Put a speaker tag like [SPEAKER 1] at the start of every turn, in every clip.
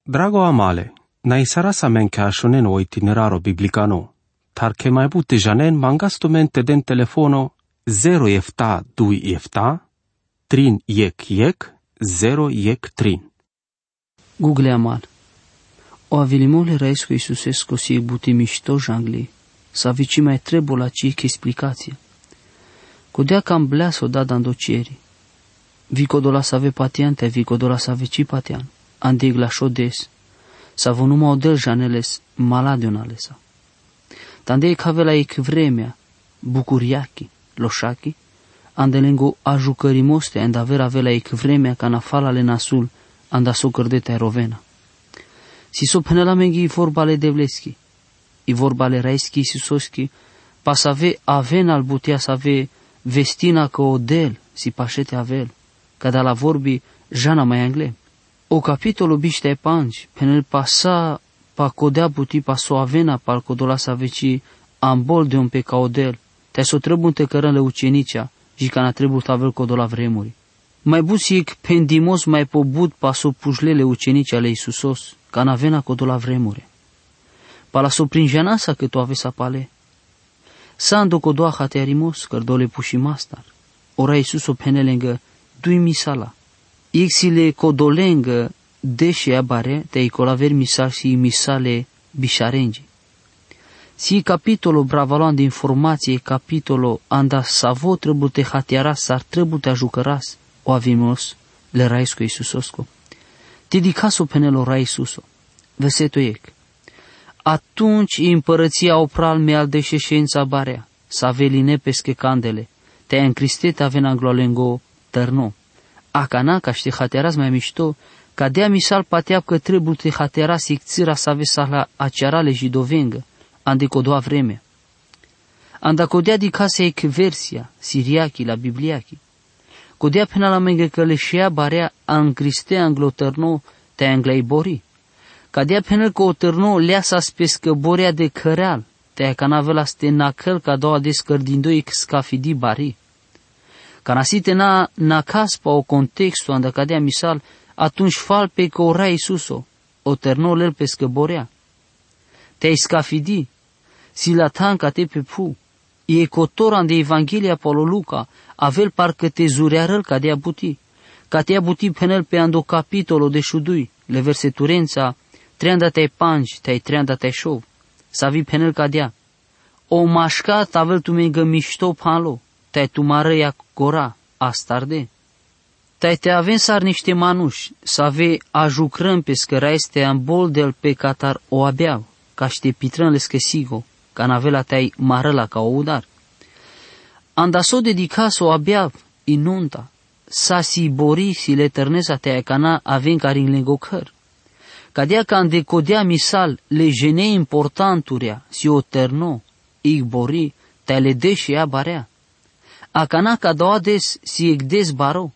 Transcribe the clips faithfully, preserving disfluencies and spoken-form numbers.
[SPEAKER 1] Drago amale, na isara sa men ka shonen o itineraro biblicano, tar ke mai bute janen mangasto mente den telefono zero efta dui efta, trin yek yek, zero yek trin.
[SPEAKER 2] Google amal. O avilimole raesco Isusesco si buti mișto jangli, sa vici mai trebuie la ci che explicație. Codea cam bleas o da dandocieri. Vico dola sa ave patiante, vico dola sa veci patian. Andig la șodes, sa vonuma odel janeles maladionalesa. Tandei cavela ec vremea, bucuriachi, loșachi, andelengo ajucărimoste, and avera avela ec vremea ca nafala le nasul, anda so cărdete rovena. Si so penela mengi i vorbale devleschi, i vorbale raeschi Isusoschi, pas ave aven al butia să ave vestina că odel, si pașete avel, ca da la vorbi jana mai angle. O capitolo biște panci, penel pasa pa codea buti paso avena pal codola sa veci ambol de un pe caodel, te so trebuie te cărăle ucenicea, și ca na trebuie tavel codola vremuri. Mai busic pendimos mai pobut paso pușlele ucenicea ale Iisusos, ca na vena codola vremuri. Pala so prinjanasa că tu avesa pale. Sando codoa hatearimos, cărdole puși mastar. Ora Iisus o penelengă dui misala. Ixile codolengă deșe abare te icolaver misal și misale bișarengi. Si capitolo bravaloan de informație capitolo anda savo trebuie te hatiaras sar trebuie te ajucăras o avimos le raisco Iisusosco. Te dicaso penelo rai Iisuso. Versetul ec. Atunci împărăția opral me al deșeșența barea, sa veline pesche candele, te încristet avena glolengo tărno. Acana ca ști hateras mai mișto, ca dea misal pateap că trebuie te hateras icțira să ave la acearale jidovengă, ande codoa vremea. Anda codea di casa ec versia, siriachi la bibliachi. Codea pena la mengă că leșea barea a încriste anglotărno te anglei bori. Ca dea pena că o tărno leasa spescă borea de căreal, te acanavela ste nacăl ca doua descărdindoi scafidi bari. Ca nasite na na caspa o contextul anda cadea misal, atunci fal pe că ora Iisuso, o tărno lel pe scăborea. Te-ai scafidi, si la tanca te pe pu, e cotoran de Evanghelia Paulo Luca, avel parcă te zurearăl ca de abuti, ca te abuti penel pe ando capitolo de șudui, le verseturența, treanda te-ai panci, te-ai treanda te-ai șov, să vi penel ca dea. O mașcat avel tu mengă mișto panlo, te-ai tu marăia gora, astarde. Te-ai te avem sar niște manuși, să ave ajucrăm pe scăra este ambol del pe catar o abeau, ca ște pitrân le scăsigo, ca navela te-ai marăla ca o udar. Anda s-o dedicaso o abeau, inunta, sa si bori si le tărnesa te-ai cana avem carin lengocăr. Ca dea ca ande codea misal le jene importanturea si o tărno, ig bori, te-ai le deși ea barea. Acana ca doades si egdes baro.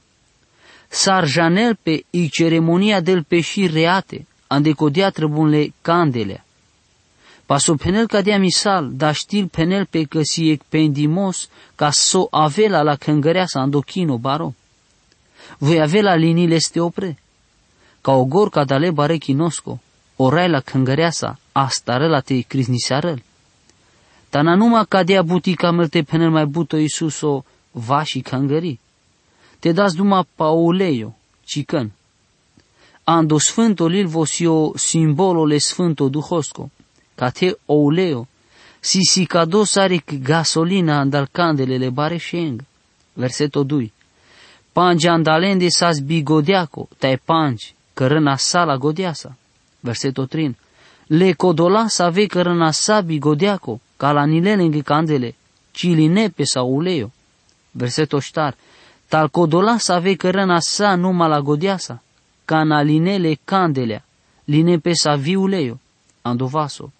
[SPEAKER 2] Sarjanel pe i ceremonia del peși reate, ande codea trebunle candelea. Paso penel ca dea misal, da știl penel pe că si ec pendimos ca so avela la cângărea sa andochino baro. Voi avela linile este opre. Ca o gor ca dale bare chinosco, orai la cângărea sa, astare la te crisnisarăl. Tana numai ca dea butica mălte penel mai buto Iisuso va și cângării. Te dați duma pauleio, cicăn. Ando sfânto lil vosio simbolole sfânto duhosco, ca te ouleo, si si cado saric gasolina andal candelele bare șeng. Versetul doi. Pangi andalende sas bigodeaco, tai pangi, cărâna sa la godeasa. Versetul trei. Le codola sa ve cărâna sa bigodeaco, ca la nilelenghe candele, ciline pe sa uleo. Versetul ștar. Tal codola sa ve cărâna sa numai la godeasa, ca na linele candelea, line pe sa viuleo, andovaso.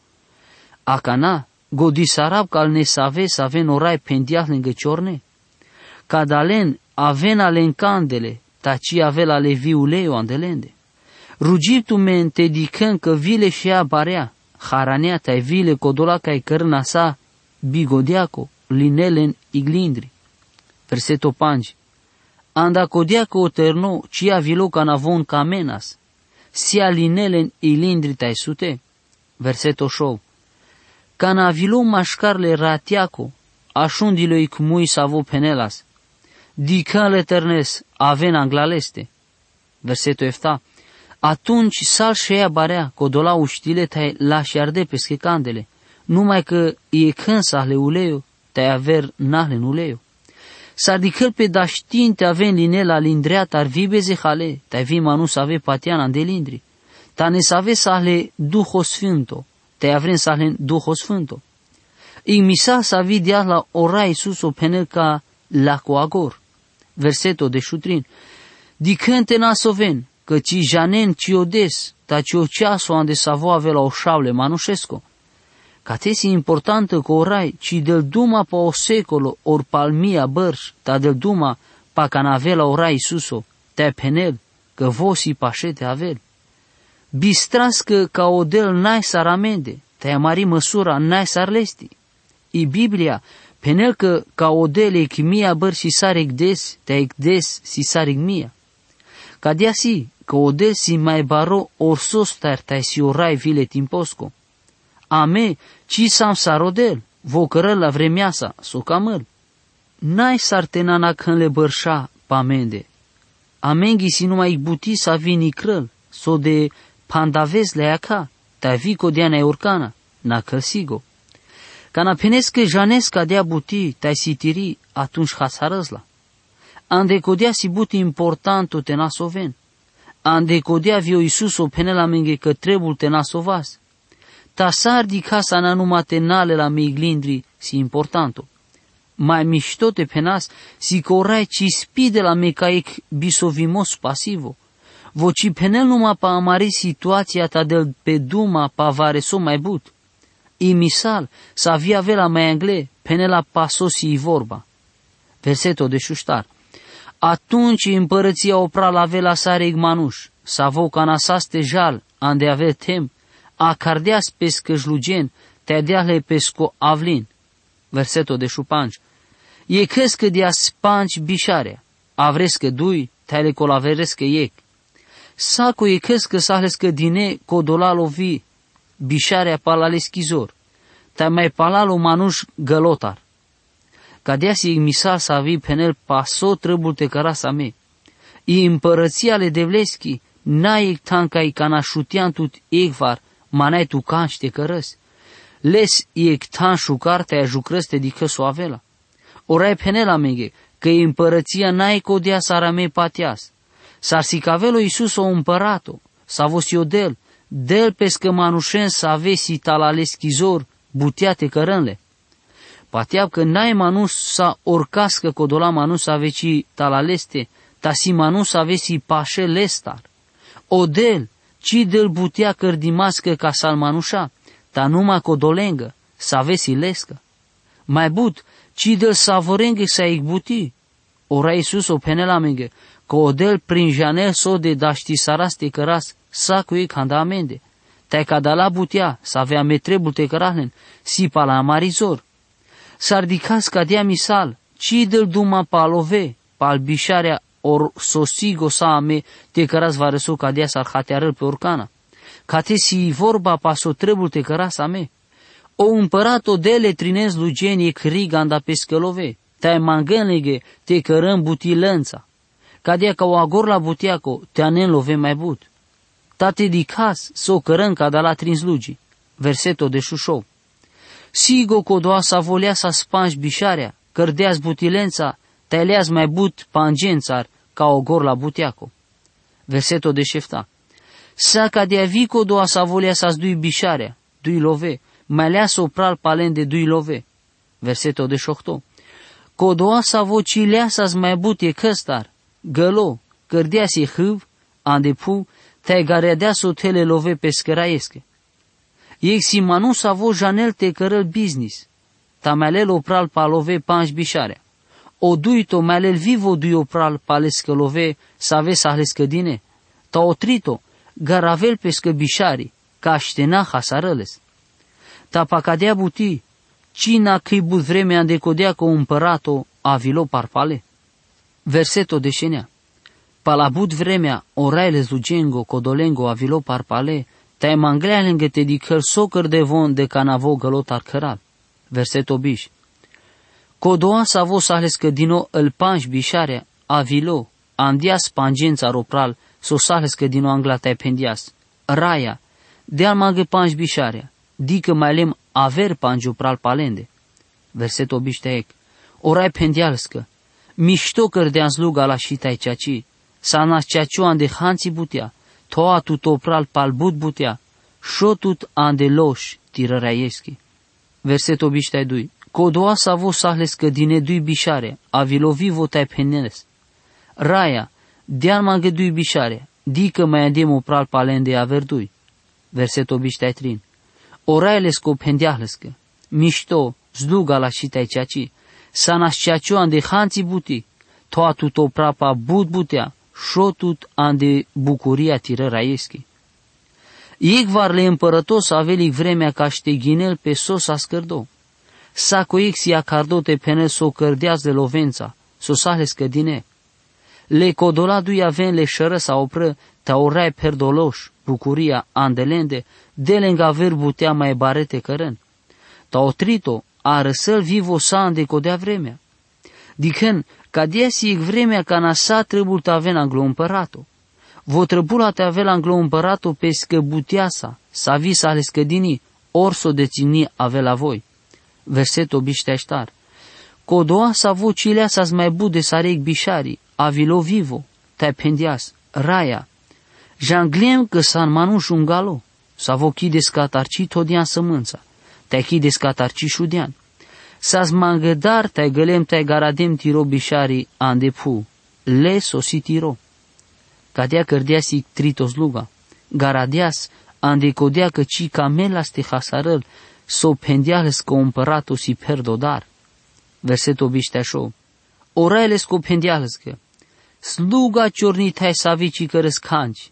[SPEAKER 2] Acana, godisarab cal ne save sa ven orai pendiat lângă ciorne, ca dalen aven ale în candele, taci avel ale viuleo andelende. Rugiptu men te dicân că vile și a barea, haranea tai vile codola ca-i cărâna sa bigodeaco, linele în iglindri. Versetul pangi. Anda codeaco o terno, cia vilo ca navon camenas, sia linelen ilindri tai sute. Verseto šov. Ca na vilo maškarle ratiaco, așundilo i cmui savo penelas. Dicale ternes aven anglaleste. Verseto efta. Atunci sal șeia barea, codola uștile tai lași arde pesche candele, numai că e cânsale uleiu, tai aver nahlen uleiu. S-ar dicăl pe daștinte aven linela lindreat ar vibeze hale, tai vi manu să ave patiana de lindri. Ta ne să ave sahle Duho Sfânto, tai avren sahle Duho Sfânto. I misa să avi dia la ora Iisus o penel ca la coagor. Verseto de șutrin. Dicânte nasoven, că ci janen ci odes, ta ci o ceaso ande savo ave la o șaule manușesco. Ca tesi importantă că orai, ci del duma pa o secolo or palmia bărș, ta del duma pa ca n-ave la orai Iisuso, te penel, că vosi pașete avel. Bistrască ca o del n-ai sar amende, te mari măsura n-ai sar lesti. I Biblia, penel că ca o del e chimia băr si sarec des, te ecdes si sarec mia. Ca dia si, că o del si mai baro or sostar tai si orai vile timposco. Ame, ci sam sarodel, vocărăl la vremea sa, s-o camăl. N-ai sartenana când le bărșa pamende. Amenghi si numai buti sa vini crăl, s-o de pandavez le aca, ta vi codiana e urcana, na călsigo. Ca na penescă janesca dea buti, tai sitiri, atunci hasarăzla. Ande codea si buti importanto te nasoven. Ande codea vio Iisus o penela menge că trebul te nasovas. Ta sardi casa na numai tenale la miglindri si importanto. Mai mișto te penas si corai ci spide la mecaic bisovimos pasivo. Voci penel numai pa amari situația ta del pe duma pa vareso mai but. I misal sa via vela mai angle penela paso si vorba. Verseto de șuștar. Atunci împărăția opra la vela sare igmanuș, sa voca nasaste jal, ande ave tem, a cardeas pescă jlugen, te deahle pesco avlin. Verseto de șupanci. E căscă de a spanci bișarea, avrescă dui, te le colaverescă ec. Saco e căscă sahlescă dine codola lovi, bișarea palale schizor, te mai palalo manuș gălotar. Ca dea si misal să avi penel paso trăbul te cărasa me. I împărăția le devleschi, n-ai tancai ca na șutian tut egvar, manai tu canci te cărăs. Les e tan șucar te ajucrăs te dică s-o avela. Orai penela mege, că e împărăția n-ai codea sarame patias. S-ar si cavelo Iisus o împărato, s-a vosio del, del pescă manușen să avesi talale schizor, buteate cărânle. Pateab că n-ai manus sa orcască codola manus aveci talaleste, ta si manus avesi pașe lestar. Odel, ci del butea cărdimască ca sal manușa, ta numai codolengă, să avesi lescă. Mai but, ci del savorengă să igbuti. Ora Iisus o penela menge, că odel prin janel so de daști saraste căras, sa cu ei canda amende. Tai ca da la butea, să avea metrebul te cărahlen, si pa la amarizor. S-ar dicas ca dea misal, ci del duma palove, palbișarea or sosigo sa ame, te căras va răsu ca dea s-ar hatearăl pe orcana. Ca te si vorba paso trebul te căras ame. O împărat o dele trinez lugenie criganda pe scălove, te-ai mangănleghe, te cărăm butilănța. Ca dea ca o agor la butiaco, te anen love mai but. Ta te dicas, s-o cărăm ca da la trins lugi. Verseto de șușou. Sigo codoa sa volea sa spanși bișarea, cărdeaz butilența, tăileaz mai but pangențar, ca o gor la butiaco. Verseto de șefta. Sa ca de avi codoa sa volea sa zdui bișarea, dui love, mai lea sopral palen de dui love. Verseto de șohto. Codoa sa vocilea sa mai but e căstar, gălo, cărdea se hâv, andepu, te garedea sotele love pe scăraesche. Exi manu sa vo janel te cărăl business, ta melel opral palove panș bișarea. O duito melel vivo dui opral palescă love sa ave sahlescă dine, ta otrito garavel pescă bișari, ca ștena hasarăles. Ta pacadea buti, cina că-i but vremea de codea că împărato avilo parpale. Verseto de șenea. Palabut vremea, oraile zugengo, codolengo, avilo parpale, te manglea lângă te dicăl socăr de von de canavo gălot arcăral. Verset obiș. Codoa savo sahlescă dino îl panș bișarea, avilo, andia spangența ropral, so sahlescă dino angla te pendias. Raia, de-al magă panș bișarea, dică mai lem aver panju pral palende. Verset obiș te ec. Orai pendialscă, mișto cărdean sluga la șitai ceaci, sa nas ceacioan de hanții butea, toa tutopral palbut butea, șotut ande loș tirăraieschi. Verset obiștai dui. Codoa savo sahlescă dine dui bișare, avilovi votai peneles. Raia, de-al magă dui bișare, dică mai adem opral palende averdui. Verset obiștai trin. Orailesco pendiahlescă, mișto, zluga la șitai ceaci, sa nas ceacioan de hanții butii, toa tutoprapa but butea, șotut ande bucuria tirăraieschi. Iecvarle împărătos avelic vremea ca șteghinel pe sos ascărdo. Sa coexia cardote penel s-o cărdeaz de lovența, s-o sahlescă dine. Le codoladui aven le șără sa opră, ta orai perdoloș, bucuria andelende, de lângă aver butea mai barete cărân. Ta otrito, a răsăl vivo sa ande codea vremea. Dicân, ca diesic vremea ca nasa trebul ta aven anglo împărato. Vo trebula te avel anglo împărato pe scăbuteasa, sa vis ale scădinii, or s-o dețini avea voi. Verset obiște aștar. Codoa sa vocilea sa mai bude sa reg bișarii, avilo vivo, te pendias, raia. Jangliem că sa manu jungalo, sa vo chides catarci todian sămânța, te chides catarci șudian. Sa zmangădar te gălem te garadem tiro bișarii andepu, le sosi tiro. Cadea cărdeasic tritos luga, garadeas andecodea că ci camelas te hasarăl, s-o pendialescă împăratul si perdodar. Verset obișteașo. Orailescă pendialescă. Sluga ciornitai savici că răscanci.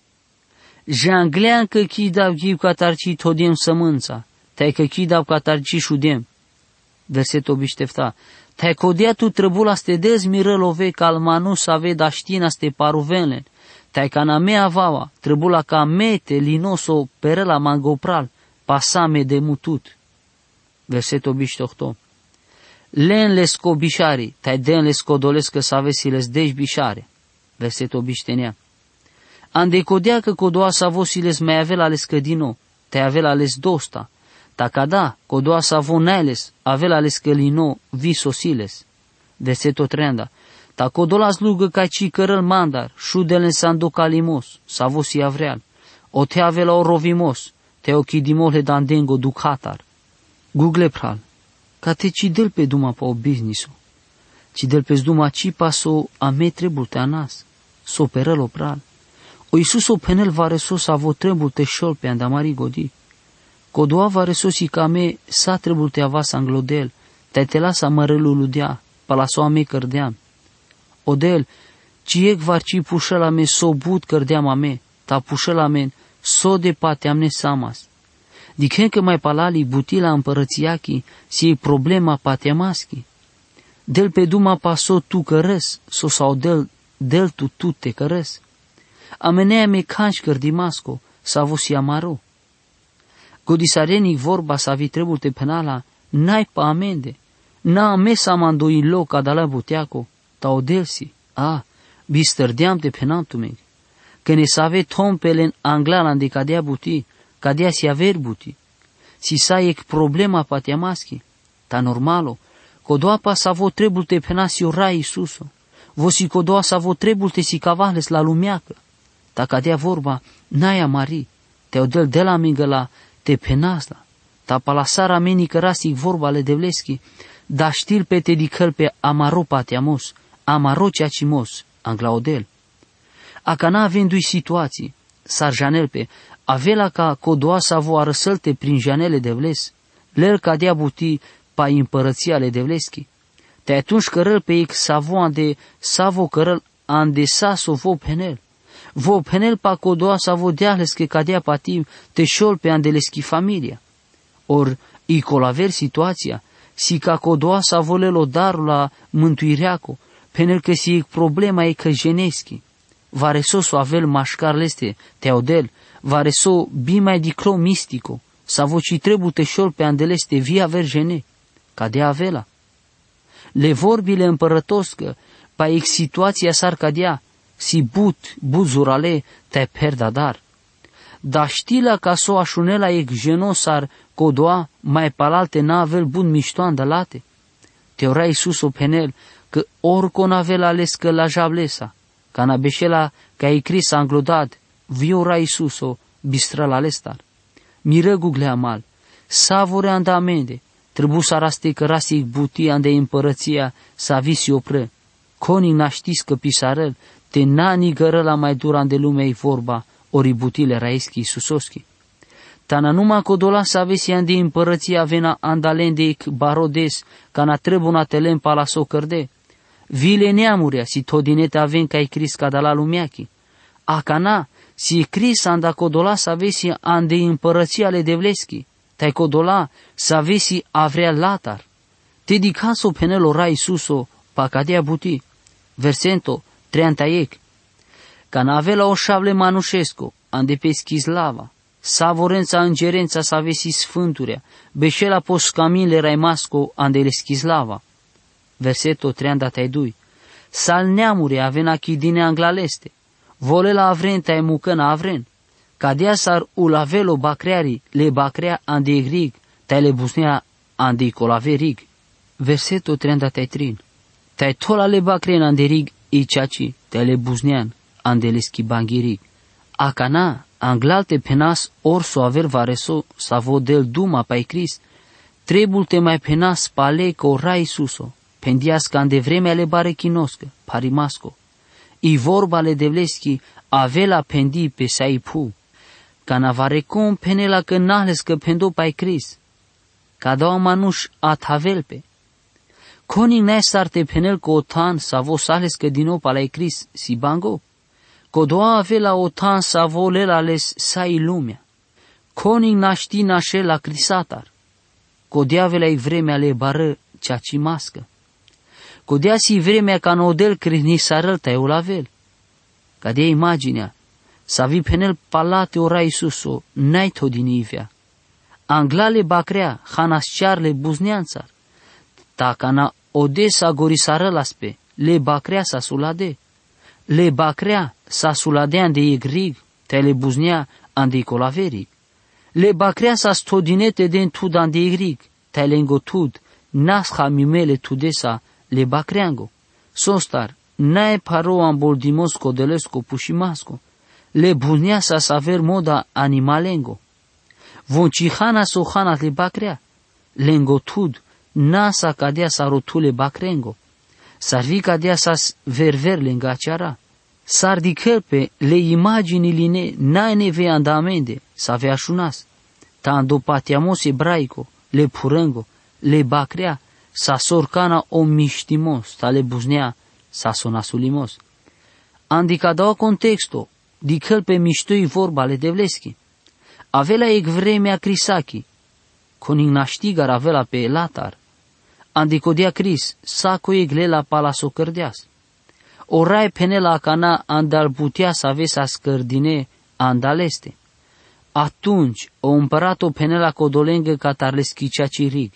[SPEAKER 2] Janglean că chidav ghiv catarci todem sămânța. Tai că chidav catarci șudem. Verset obiștefta. Tai codea tu trebula ste dezi mirălove calmanu să ave daștina ste paruvenlen. Tai ca na mea vava, trebula ca mete linoso perela mangopral, pasame de mutut. Verset obiștohto. Len lesco bișari, tai den lesco dolescă să avesi les deci bișare. Verset obiștenea. Ande codea că codoa să avosiles mai avea ales cădino, tai avea ales dosta. Ta cada, codoa să avo nailes, avea ales călino visosiles. Verset otrenda. Ta codola slugă ca ci cărăl mandar, șudele sando calimos, să avosi avreal. O te avea la orovimos, te ochidimole dandengo ducatar. Google pral, ca te ci del pe duma pa o business-o, ci del pe duma ci paso a me trebul te anas, so perăl o pral. O Iisus o penel va resos a vo trebul te șol pe andamari godi. Codoa va resosi ca me sa trebul te avas anglodel, te te lasa mărelul ludea, pa la so a me cărdeam. Odel, ci ec var ci pușă la me so but cărdeam a me, ta pușă la men, so de pateam ne samas. Dicen că mai palali butila împărățiachi, si e problema pateamaschi. Del pe duma paso tu cărăs, so sau del, del tu tu te cărăs. Amenea me canci cărdimasco, sa vosi amaro. Godisarenic vorba sa vi trebul te penala, n-ai pa amende, n-a mesa mandoi loc adala buteaco, ta odelsi, a, bistărdeam te penantumeg, că ne save tompelen anglalan de cadea buti, cadea si aver buti, si sa ec problema pateamaschi, ta normalo, codoa pa sa vo trebul te penasi o rai Iisuso, vosi codoa sa vo trebul te si cavales la lumeacă, ta cadea vorba, n-ai amari, te odel de la mingăla, te penasla, ta palasara meni cărasic vorba le devleschi, da știl pe te dicăl pe amaro pateamos, amaro ceacimos, anglaodel. Aca n-a avendui situații, sar janel pe, avela ca codoa sa vo arăsălte prin janele de vles, lel cadea buti pa împărăția le de vleschi. Te atunci cărăl pe ec sa vo ande, sa vo cărăl ande sa so vo penel. Vo penel pa codoa sa vo deahles că cadea patim te șol pe andeleschi familia. Or, icolaver situația, si ca codoa sa volelo darul la mântuireaco, penel că si problema e că jeneschi. vareso avel mașcar este teodel, vareso bimai diclo mistico, sa voci trebute șol pe andeleste via vergene, ca de avela. Le vorbile împărătoscă, pa ex situația s-ar cadea, si but, buzurale, te perda dar. Da știla ca so așunela ex genosar, codoa, mai palalte n-avel bun miștoan de late. Teora Iisus o penel, că orco n-avel ales că la jablesa, ca n-abeșela ca e cris anglodat, viora Iisus o bistrăl alestar. Miră guglea mal, savore andamende, trebuie să araste că rasic butia de împărăția să avisi opră. Conii n-aștis că pisarăl, te nani gărăla mai duran de lumea-i vorba, ori butile raeschi Iisusoschi. Tana numai codola să avesi ande împărăția vena andalendeic barodes, ca na trebuna telen palaso cărde. Vile neamurea, si todinete aven ca-i cris ca da la lumeachi. Acana, si e cris anda codola să avesi ande împărăția ale devleschi. Tai codola să avesi avrea latar. Te dicaso penelo rai suso, pa cadea buti. Versento, treantaiec. Ca n-avela o șable manușesco, ande pe schislava. Savorența îngerența să avesi sfânturea, beșela poscaminle raimasco andele schislava. Verseto treandataidu. Sal neamure avena chidine anglaleste, volela avrenta e mucăna avren, cadea sar ulavelo bacreari le bacrea ande egrig, tai le busnea ande colaverig. Verseto treandataitrин. Tai tola le bacren ande rig i ceaci, tai le busnean ande le schibangirig. Acana, anglalte penas orso aver vareso sa vodel duma pai Cris, trebulte mai penas pale co rai suso, pendiasca ande vremea le bare chinoscă, parimasco. I vorba le devleschi avela pendi pe saipu, ca navarecom penela că nahlescă pendo pai Cris, ca dau manuș atavelpe. Coning ne sarte penel co otan sa vo sahlescă din nou palai Cris si bango, codoa avela otan sa volela les sai lumea. Coning naști nașe la crisatar. Codea avela-i vremea le bară ceaci mască. Codea si vremea ca nodel crihnisarăl ta eulavel. Cadea imaginea, sa vi penel palate ora Iisuso, n-ai todinivea. Anglale bacrea, hanascearle buzneanțar. Ta ca na odesa gorisarăl aspe, le bacrea sa sulade. Le bacrea sa suladea ande egrig, te le buznea ande colaveric. Le bacrea sa stodinete den tud ande egrig, te le îngotud, nasca mimele tudesa le bacreango. Sostar, nae paro amboldimos codelesco pușimasco, le buznea sa saver moda animalengo. Voncihana sohana le bacrea, le îngotud, nasa cadea sa rotule bacrengo. Sarvi cadea sa verver le îngaceara. S-ar dicăpe le imagini line n-ai neve andamende, să avea șunas. Ta andopatiamos ebraico, le purângo, le bacrea, sa sorcana o miștimos, ta le buznea, sa sonasulimos. Andica dau contexto, dicăpe miștoi vorba le devleschi. Avela ec vremea crisachi, coning naștigar avela pe latar. Andicodea Cris, saco ec lela palaso cărdeas. Orai penela cana andal putea să ave să scărdine andaleste. Atunci o împărat-o penela codolengă catarleschicea cirig.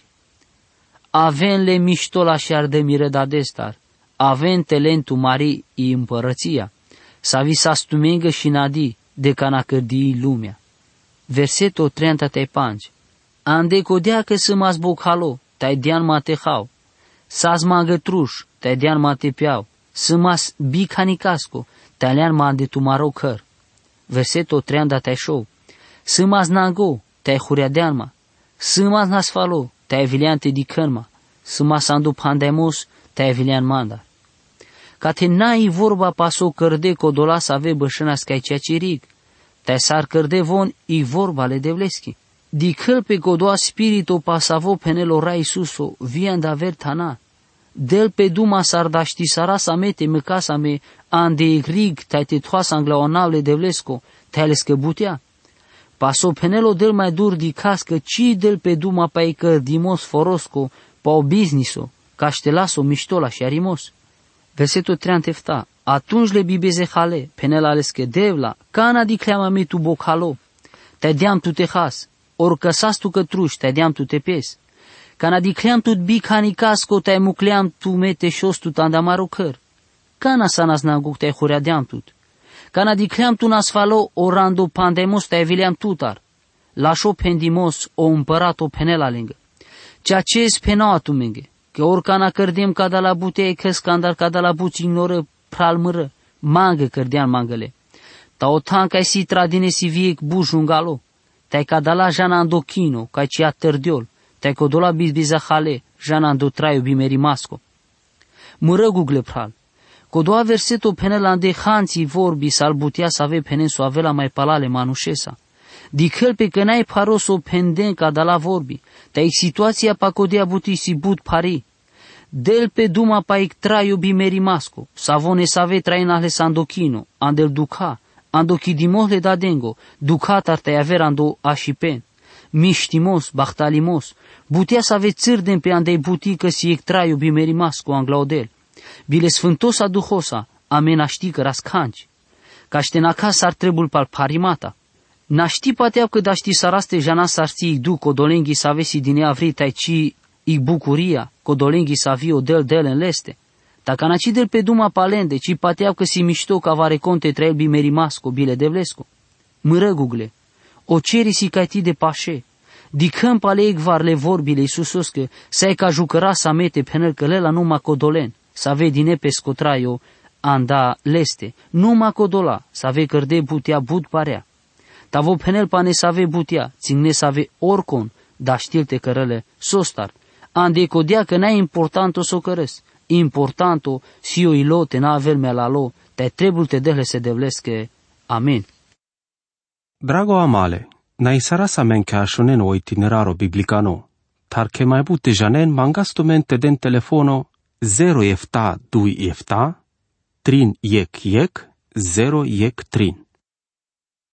[SPEAKER 2] Avenle miștola și arde miredadestar, aven telentu mari i împărăția, să vi sa stumengă și nadi de cana cărdii lumea. Versetul treizeci panci. Ande codea că să mas bokhalo, tai dean mate hau, sas magătruș, tai dean mate piau, sămas bicanicasco, talian mande tu maro căr. Versetul treizeci și opt. Sămas nango, tai hureadeanma, sămas nasfalo, tai viliante di cărma, sămas andu pandemos, tai vilian manda. Ca te n-ai vorba paso cărde codola să ave bășâna scai cea cirig, tai s-ar cărde von i vorba le devleschi. Di căl pe codoa spirito pasavo penelo rai suso, vian da vertana. Del pe duma s-ar da ști sara sa mete măcasa me ande egrig tai te toasa anglaonavle devlesco, tai le scăbutea. Paso penelo del mai dur di cască, ci del pe duma pai că dimos forosco, pa o businesso, caștelaso miștola și arimos. Versetul treizeci. atunci le bibeze hale, penela aleske devla, cana di cleama me tu bokhalo, te deam tu te has, or căsas tu cătruș, te deam tu te pes, cana di cleam tu bi cani casco, te mucleam tu me te șos tu tandamaro căr, cana sanas nanguk te hurea deam tut, cana di cleam tu nasfalo, orando pandemos te vileam tutar, lașo pendimos o împărat o penela lângă, ceea ce es penao tu menge, că oricana cărdem ca de la bute e căscandar ca de la buți ignoră pralmără, mangă cărdean mangăle. Ta o tanca ai si tradine si viec bujungalo, te-ai ca de la jana andochino, ca ci a tărdiol, te-ai codola bizbiza hale, jana ando traio bimeri masco. Mără gugle pral, codoa verseto penela ande hanții vorbi s-al butea să ave penenso avela mai palale manușesa. Dicăl pe că n-ai paros o penden ca de la vorbi, te-ai situația pa codea buti si but pari, del pe duma pa ic traio bimeri masco, savone save trainale sandochino, andel duca, andochi dimohle da dengo, ducatar te aver ando ashipen, miștimos, bahtalimos, butea să ave țârden pe andei buti că si ic traio bimeri masco anglaudel, bile sfântosa duhosa, amena ști că rascanci, ca șten acasă ar trebul pal parimata, na ști pateau că da ști saraste jana sarți ic du codolenghi să avesi din ea vrita ci ic bucuria, codolenghi să avio del del în leste. Dacă naci del pe duma palende, ci pateau că si mișto ca vare conte trael bimeri masco, bile de vlesco. Mără gugle, o ceri si caiti de pașe, di câmp ale ecvarle vorbile Iisusos că să-i ca jucăra să mete penel că lela numai codolen, să ave din epe scotraio anda leste, numai codola, să ave cărde butea but parea. Tavo penel pane să ave butea, țingne să ave orcon, da știlte cărăle sostar, ande codea că n-ai importanto s-o cărăs, importanto si o ilo te n-a avel me la lo, te trebul te dehle se devleske. Amin.
[SPEAKER 1] Drago amale, na isara sa men ka shonen o itineraro biblicano, tar ke mai bute janen mangastumente den telefono zero efta dui efta, trin yek yek, zero yek trin.